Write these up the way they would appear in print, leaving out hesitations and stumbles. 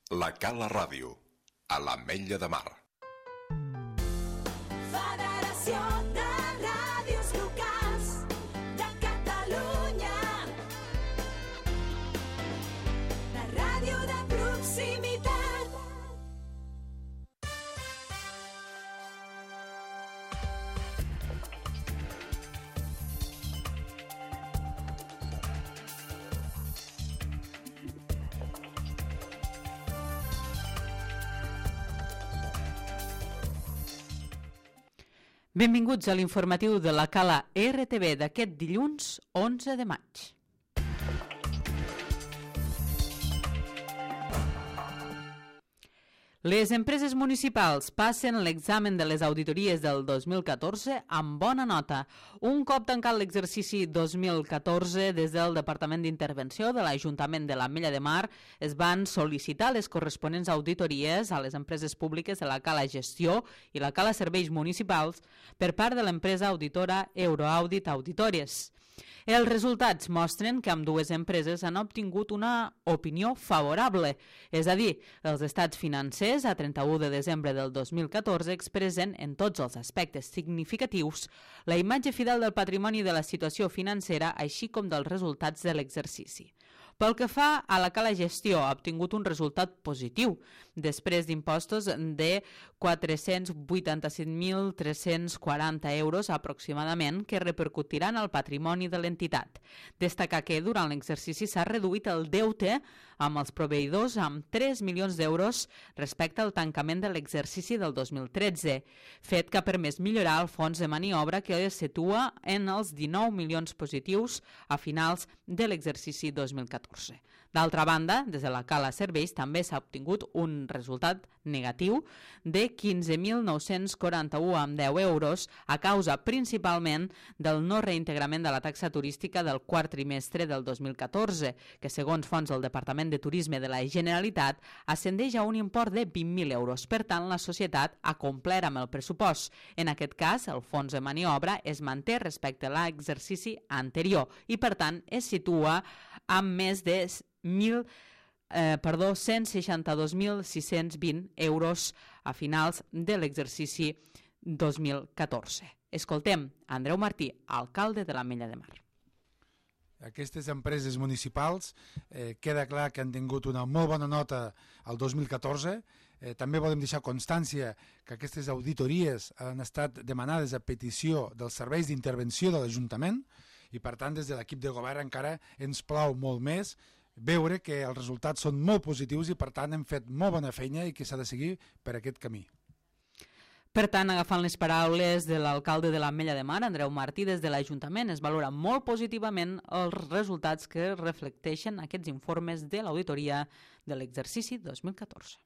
La Cala Ràdio, a l'Ametlla de Mar. Federació de Ràdios Locals de Catalunya. La ràdio de proximitat. Benvinguts a l'informatiu de la Cala RTV d'aquest dilluns 11 de maig. Les empreses municipals passen l'examen de les auditories del 2014 amb bona nota. Un cop tancat l'exercici 2014, des del Departament d'Intervenció de l'Ajuntament de l'Ametlla de Mar es van sol·licitar les corresponents auditories a les empreses públiques de la Cala Gestió i la Cala Serveis Municipals per part de l'empresa auditora Euroaudit Auditores. Els resultats mostren que ambdues empreses han obtingut una opinió favorable, és a dir, els estats financers a 31 de desembre del 2014 expressen en tots els aspectes significatius la imatge fidel del patrimoni de la situació financera així com dels resultats de l'exercici. Pel que fa a la Cala Gestió, ha obtingut un resultat positiu, després d'impostos de 487.340 euros aproximadament que repercutiran al patrimoni de l'entitat. Destacar que durant l'exercici s'ha reduït el deute amb els proveïdors amb 3 milions d'euros respecte al tancament de l'exercici del 2013, fet que ha permès millorar el fons de maniobra que es situa en els 19 milions positius a finals de l'exercici 2014. D'altra banda, des de la Cala Serveis també s'ha obtingut un resultat negatiu de 15.941 amb 10 euros a causa principalment del no reintegrament de la taxa turística del quart trimestre del 2014, que segons fons del Departament de Turisme de la Generalitat ascendeix a un import de 20.000 euros. Per tant, la societat ha complert amb el pressupost. En aquest cas, el fons de maniobra es manté respecte a l'exercici anterior i, per tant, es situa amb més de 162.620 euros a finals de l'exercici 2014. Escoltem Andreu Martí, alcalde de l'Ametlla de Mar. Aquestes empreses municipals queda clar que han tingut una molt bona nota el 2014. També volem deixar constància que aquestes auditories han estat demanades a petició dels serveis d'intervenció de l'Ajuntament i, per tant, des de l'equip de govern encara ens plau molt més veure que els resultats són molt positius i, per tant, hem fet molt bona feina i que s'ha de seguir per aquest camí. Per tant, agafant les paraules de l'alcalde de l'Ametlla de Mar, Andreu Martí, des de l'Ajuntament es valora molt positivament els resultats que reflecteixen aquests informes de l'auditoria de l'exercici 2014.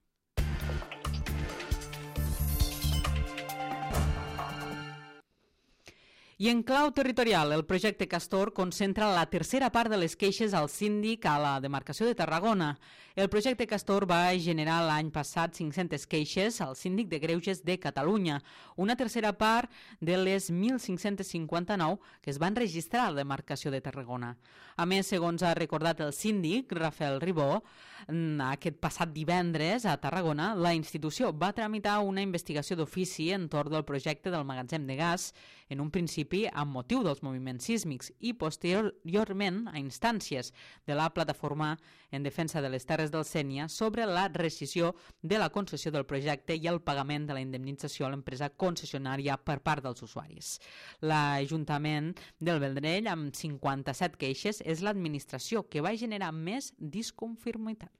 I en clau territorial, el projecte Castor concentra la tercera part de les queixes al síndic a la demarcació de Tarragona. El projecte Castor va generar l'any passat 500 queixes al síndic de Greuges de Catalunya, una tercera part de les 1.559 que es van registrar a la demarcació de Tarragona. A més, segons ha recordat el síndic, Rafael Ribó, aquest passat divendres a Tarragona, la institució va tramitar una investigació d'ofici entorn del projecte del magatzem de gas, en un principi amb motiu dels moviments sísmics i posteriorment a instàncies de la plataforma en defensa de les Terres del Sénia sobre la rescissió de la concessió del projecte i el pagament de la indemnització a l'empresa concessionària per part dels usuaris. L'Ajuntament del Vendrell, amb 57 queixes, és l'administració que va generar més disconformitat.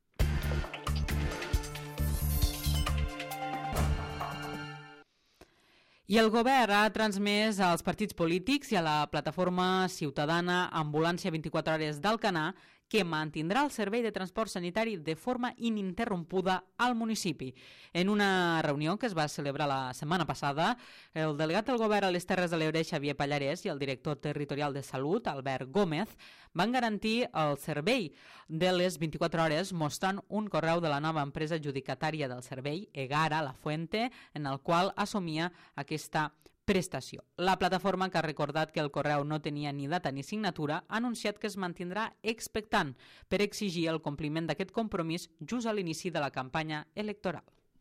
I el govern ha transmès als partits polítics i a la plataforma ciutadana Ambulància 24 hores d'Alcanar que mantindrà el servei de transport sanitari de forma ininterrompuda al municipi. En una reunió que es va celebrar la setmana passada, el delegat del govern a les Terres de l'Ebre, Xavier Pallarès, i el director territorial de Salut, Albert Gómez, van garantir el servei de les 24 hores mostrant un correu de la nova empresa adjudicatària del servei, Egara La Fuente, en el qual assumia aquesta prestació. La plataforma, que ha recordat que el correu no tenia ni data ni signatura, ha anunciat que es mantindrà expectant per exigir el compliment d'aquest compromís just a l'inici de la campanya electoral.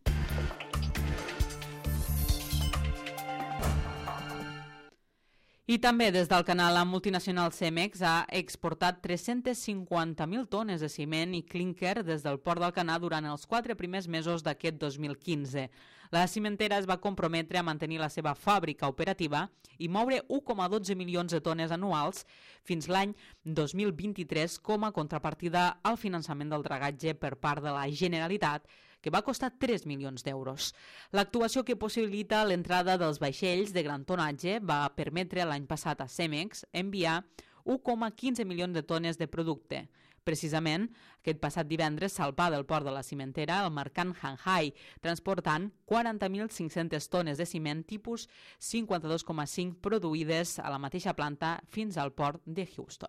I també des del canal, la multinacional Cemex ha exportat 350.000 tones de ciment i clínquer des del port d'Alcanar durant els 4 primers mesos d'aquest 2015. La cimentera es va comprometre a mantenir la seva fàbrica operativa i moure 1,12 milions de tones anuals fins l'any 2023 com a contrapartida al finançament del dragatge per part de la Generalitat, que va costar 3 milions d'euros. L'actuació que possibilita l'entrada dels vaixells de gran tonatge va permetre l'any passat a Cemex enviar 1,15 milions de tones de producte. Precisament, aquest passat divendres salpà del port de la cimentera el mercant Hanhai, transportant 40.500 tones de ciment tipus 52,5 produïdes a la mateixa planta fins al port de Houston.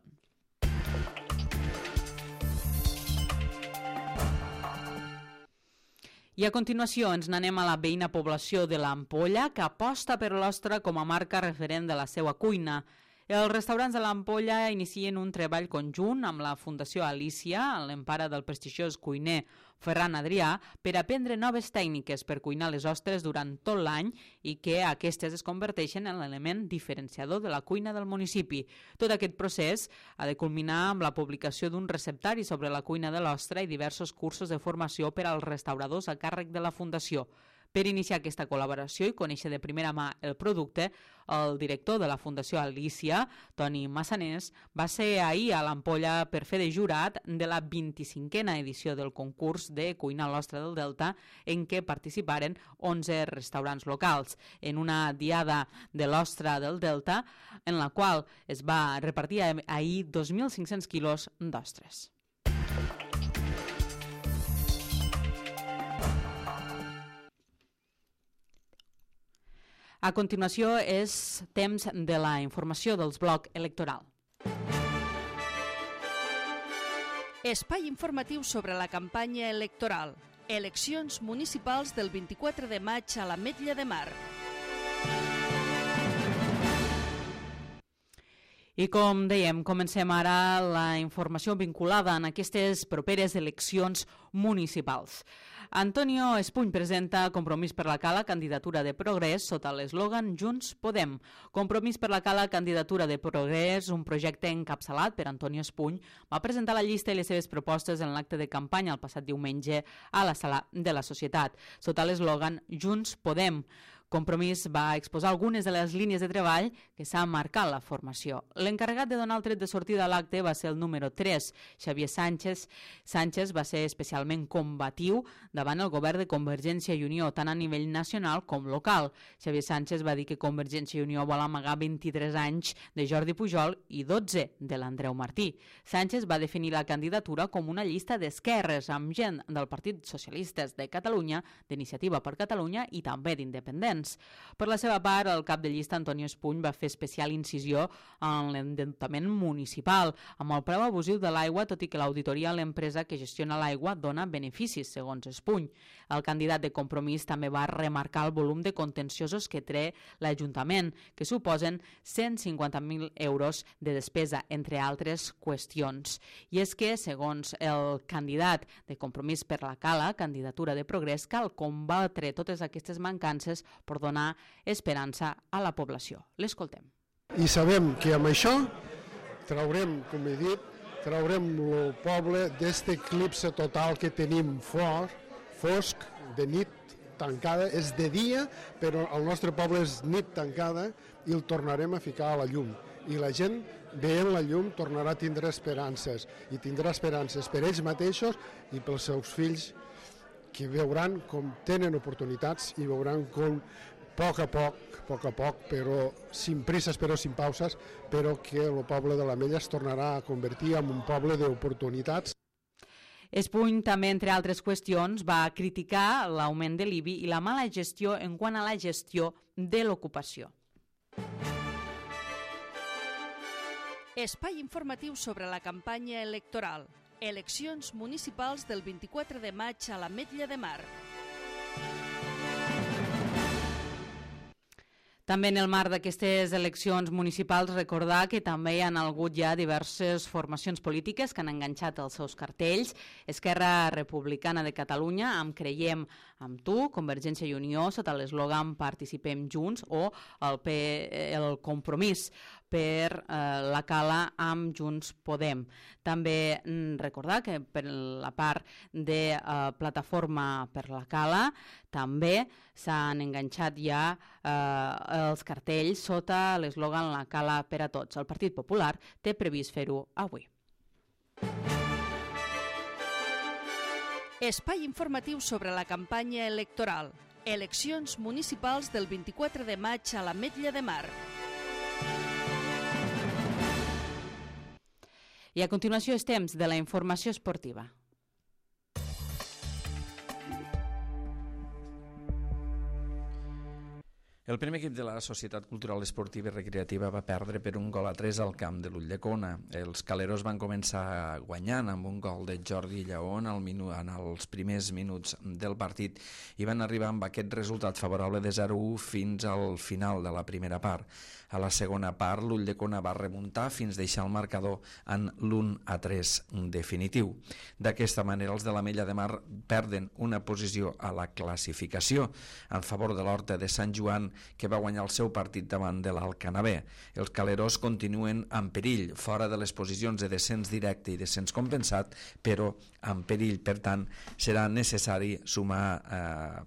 I a continuació ens n'anem a la veïna població de l'Ampolla, que aposta per l'ostra com a marca referent de la seva cuina. Els restaurants de l'Ampolla inicien un treball conjunt amb la Fundació Alícia, en l'empara del prestigiós cuiner Ferran Adrià, per aprendre noves tècniques per cuinar les ostres durant tot l'any i que aquestes es converteixen en l'element diferenciador de la cuina del municipi. Tot aquest procés ha de culminar amb la publicació d'un receptari sobre la cuina de l'ostra i diversos cursos de formació per als restauradors a càrrec de la Fundació. Per iniciar aquesta col·laboració i conèixer de primera mà el producte, el director de la Fundació Alícia, Toni Massanés, va ser ahir a l'Ampolla per fer de jurat de la 25a edició del concurs de cuina a l'ostra del Delta, en què participaren 11 restaurants locals, en una diada de l'ostra del Delta, en la qual es va repartir ahir 2.500 quilos d'ostres. A continuació és temps de la informació dels blocs electoral. Espai informatiu sobre la campanya electoral. Eleccions municipals del 24 de maig a l'Ametlla de Mar. I com dèiem, comencem ara la informació vinculada en aquestes properes eleccions municipals. Antonio Espuny presenta Compromís per la Cala, candidatura de Progrés, sota l'eslògan Junts Podem. Compromís per la Cala, candidatura de Progrés, un projecte encapçalat per Antonio Espuny, va presentar la llista i les seves propostes en l'acte de campanya el passat diumenge a la Sala de la Societat, sota l'eslògan Junts Podem. Compromís va exposar algunes de les línies de treball que s'ha marcat la formació. L'encarregat de donar el tret de sortida a l'acte va ser el número 3, Xavier Sánchez. Sánchez va ser especialment combatiu davant el govern de Convergència i Unió, tant a nivell nacional com local. Xavier Sánchez va dir que Convergència i Unió vol amagar 23 anys de Jordi Pujol i 12 de l'Andreu Martí. Sánchez va definir la candidatura com una llista d'esquerres amb gent del Partit Socialistes de Catalunya, d'Iniciativa per Catalunya i també d'Independents. Per la seva part, el cap de llista, Antonio Espuny, va fer especial incisió en l'endeutament municipal, amb el preu abusiu de l'aigua, tot i que l'auditoria a l'empresa que gestiona l'aigua dona beneficis, segons Espuny. El candidat de Compromís també va remarcar el volum de contenciosos que té l'Ajuntament, que suposen 150.000 euros de despesa, entre altres qüestions. I és que, segons el candidat de Compromís per la Cala, candidatura de Progrés, cal combatre totes aquestes mancances per donar esperança a la població. L'escoltem. I sabem que amb això traurem, com he dit, traurem el poble d'aquest eclipse total que tenim fosc, de nit tancada, és de dia, però el nostre poble és nit tancada i el tornarem a ficar a la llum. I la gent, veient la llum, tornarà a tindre esperances, i tindrà esperances per ells mateixos i pels seus fills, que veuran com tenen oportunitats i veuran com a poc, però sin prises, però sin pauses, però que el poble de l'Ametlla es tornarà a convertir en un poble d'oportunitats. Espuny també, entre altres qüestions, va criticar l'augment de l'IBI i la mala gestió en quant a la gestió de l'ocupació. Espai informatiu sobre la campanya electoral. Eleccions municipals del 24 de maig a l'Ametlla de Mar. També en el marc d'aquestes eleccions municipals recordar que també hi ha hagut ja diverses formacions polítiques que han enganxat els seus cartells. Esquerra Republicana de Catalunya amb Creiem amb tu, Convergència i Unió sota l'eslògan Participem Junts o el Compromís per la Cala amb Junts Podem. També recordar que per la part de Plataforma per la Cala també s'han enganxat ja els cartells sota l'eslògan La Cala per a tots. El Partit Popular té previst fer-ho avui. Espai informatiu sobre la campanya electoral. Eleccions municipals del 24 de maig a l'Ametlla de Mar. I a continuació és temps de la informació esportiva. El primer equip de la Societat Cultural Esportiva i Recreativa va perdre per 1-3 al camp de l'Ulldecona. Els caleros van començar guanyant amb un gol de Jordi Lleón en els primers minuts del partit i van arribar amb aquest resultat favorable de 0-1 fins al final de la primera part. A la segona part, l'Ulldecona va remuntar fins deixar el marcador en l'1-3 definitiu. D'aquesta manera, els de l'Ametlla de Mar perden una posició a la classificació en favor de l'Horta de Sant Joan, que va guanyar el seu partit davant de l'Alcanavè. Els caleros continuen en perill, fora de les posicions de descens directe i descens compensat, però en perill. Per tant, serà necessari sumar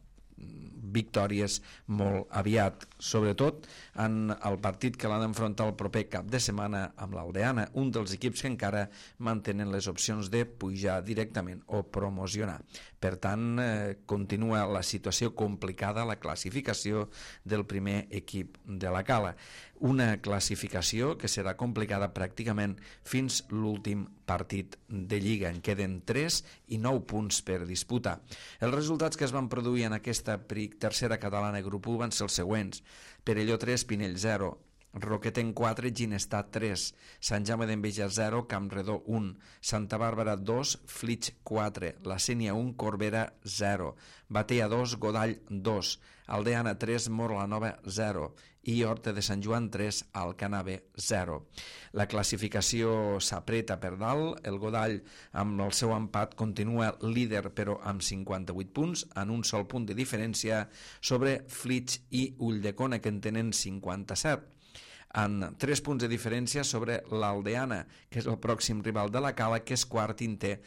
victòries molt aviat, sobretot en el partit que l'ha d'enfrontar el proper cap de setmana amb l'Aldeana, un dels equips que encara mantenen les opcions de pujar directament o promocionar. Per tant, continua la situació complicada a la classificació del primer equip de la Cala. Una classificació que serà complicada pràcticament fins l'últim partit de Lliga. En queden 3 i 9 punts per disputar. Els resultats que es van produir en aquesta tercera catalana grup 1 van ser els següents: Perelló 3, Pinell 0, Roquetenc 4, Ginestar 3, Sant Jaume d'Enveja 0, Campredó 1, Santa Bàrbara 2, Flix 4, La Sénia 1, Corbera 0, Batea 2, Godall 2, Aldeana 3, Mora-la-Nova 0 i Horta de Sant Joan 3, Alcanavè 0. La classificació s'apreta per dalt. El Godall, amb el seu empat, continua líder, però amb 58 punts, en un sol punt de diferència sobre Flix i Ulldecona, que en tenen 57. En 3 punts de diferència sobre l'Aldeana, que és el pròxim rival de la Cala, que és quart i en té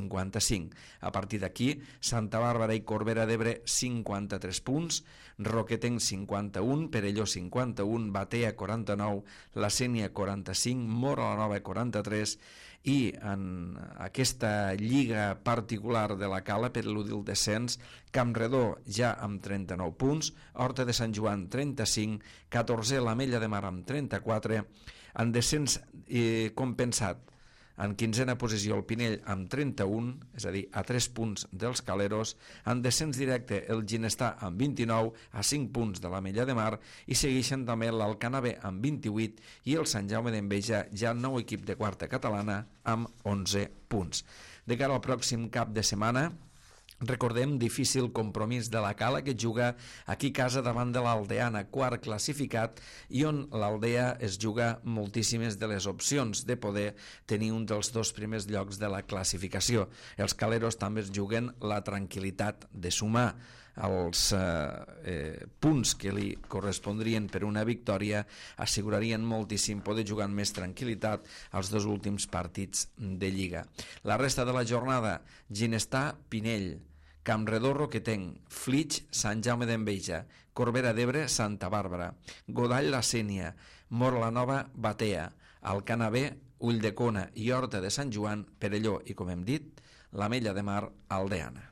55. A partir d'aquí, Santa Bàrbara i Corbera d'Ebre 53 punts, Roquetenc 51, Perelló 51, Batea 49, La Sénia 45, Mora-la-Nova 43, i en aquesta lliga particular de la Cala per eludir el descens, Campredó ja amb 39 punts, Horta de Sant Joan 35, 14 l'Ametlla de Mar amb 34, en descens compensat en 15a posició el Pinell amb 31, és a dir, a 3 punts dels caleros, en descens directe el Ginestar amb 29, a 5 punts de l'Ametlla de Mar, i segueixen també l'Alcanavè amb 28 i el Sant Jaume d'Enveja, ja nou equip de quarta catalana, amb 11 punts. De cara al pròxim cap de setmana, recordem, difícil compromís de la Cala, que juga aquí a casa davant de l'Aldeana, quart classificat, i on l'Aldea es juga moltíssimes de les opcions de poder tenir un dels 2 primers llocs de la classificació. Els caleros també es juguen la tranquil·litat de sumar els punts que li correspondrien per una victòria, assegurarien moltíssim poder jugar amb més tranquil·litat als 2 últims partits de Lliga. La resta de la jornada: Ginestar, Pinell, Campredó, Roquetenc, Flix, Sant Jaume d'Enveja, Corbera d'Ebre, Santa Bàrbara, Godall, La Sénia, Mora-la-Nova, Batea, Alcanavè, Ulldecona i Horta de Sant Joan, Perelló i, com hem dit, l'Ametlla de Mar, Aldeana.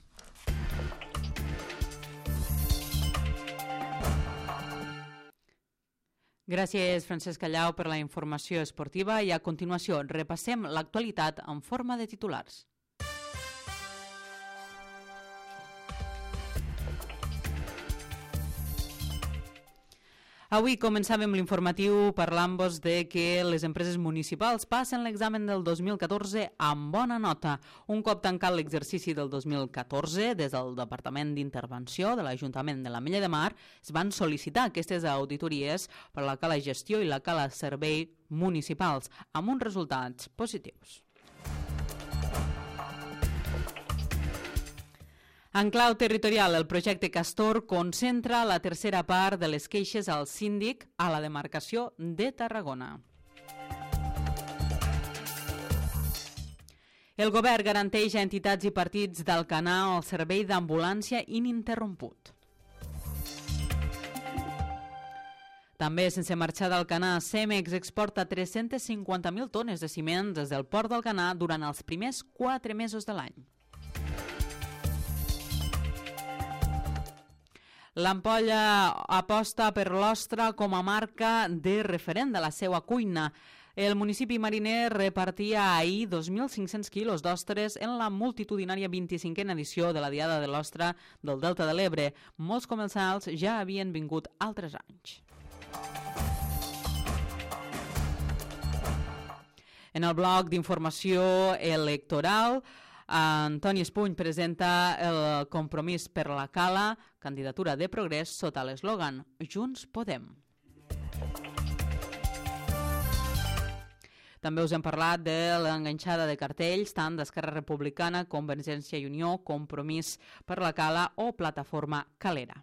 Gràcies, Francesc Callau, per la informació esportiva, i a continuació repassem l'actualitat en forma de titulars. Avui començàvem l'informatiu parlant-vos de que les empreses municipals passen l'examen del 2014 amb bona nota. Un cop tancat l'exercici del 2014, des del Departament d'Intervenció de l'Ajuntament de l'Ametlla de Mar, es van sol·licitar aquestes auditories per la cala gestió i la cala servei municipals, amb uns resultats positius. En clau territorial, el projecte Castor concentra la tercera part de les queixes al síndic a la demarcació de Tarragona. El govern garanteix a entitats i partits d'Alcanar el servei d'ambulància ininterromput. També, sense marxar d'Alcanar, Cemex exporta 350.000 tones de ciment des del port d'Alcanar durant els primers 4 mesos de l'any. L'Ampolla aposta per l'ostra com a marca de referent de la seva cuina. El municipi mariner repartia ahir 2.500 quilos d'ostres en la multitudinària 25a edició de la Diada de l'Ostra del Delta de l'Ebre. Molts comensals ja havien vingut altres anys. En el bloc d'informació electoral, Antoni Espuny presenta el Compromís per la Cala, candidatura de progrés sota l'eslògan Junts Podem. També us hem parlat de l'enganxada de cartells tant d'Esquerra Republicana, Convergència i Unió, Compromís per la Cala o Plataforma Calera.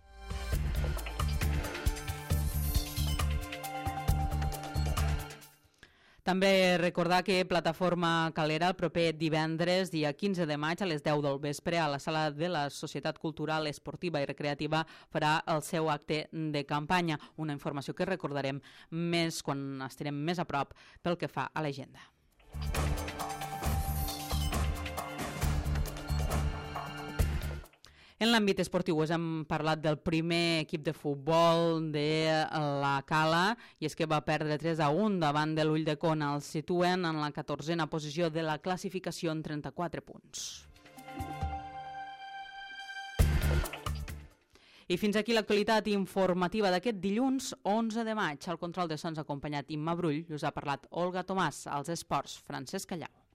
També recordar que Plataforma Calera el proper divendres, dia 15 de maig, a les 10 del vespre, a la sala de la Societat Cultural, Esportiva i Recreativa, farà el seu acte de campanya. Una informació que recordarem més quan estarem més a prop pel que fa a l'agenda. En l'àmbit esportiu us hem parlat del primer equip de futbol de la Cala i és que va perdre 3-1 davant de l'Ulldecona. Els situen en la 14a posició de la classificació en 34 punts. I fins aquí l'actualitat informativa d'aquest dilluns 11 de maig. Al control de sons acompanyat Imma Brull, us ha parlat Olga Tomàs, als esports Francesc Callau.